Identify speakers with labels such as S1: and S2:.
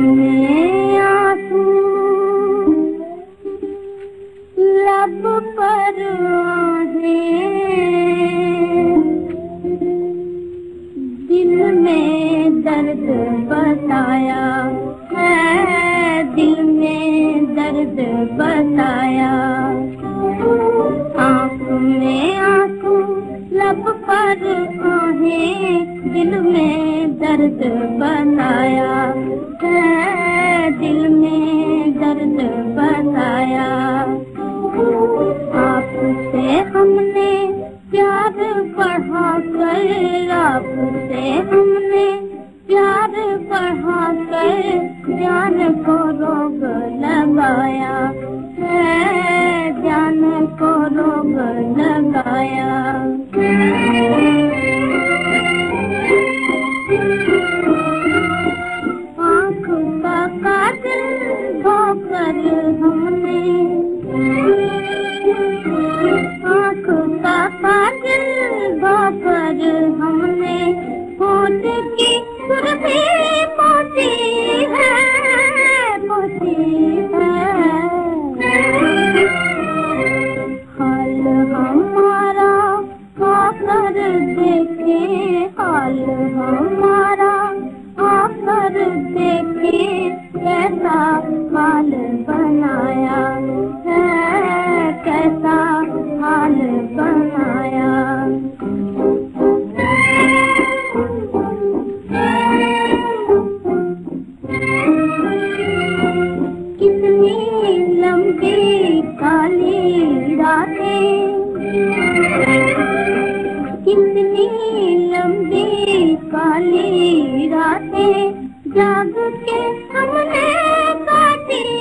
S1: में आंसू लब पर आहें, दिल में दर्द बताया है, दिल में दर्द बताया। आँख में आंसू लब पर आहें, दिल में दर्द बताया है, दिल में दर्द बताया। आपसे हमने प्यार बढ़ा कर, आपसे हमने प्यार बढ़ा कर जान को रोग लगाया है, जान को रोग लगाया। आँख का काजल धोकर हमने, आँख का काजल धोकर हमने होठ की सुर्खी पोती है, पोती है। हाल हमारा आकर देखे, हाल हमारा आकर देखे, कैसा हाल बनाया है, कैसा हाल बनाया। कितनी लंबी काली रातें, कितनी लंबी काली रातें जाग के हमने काटी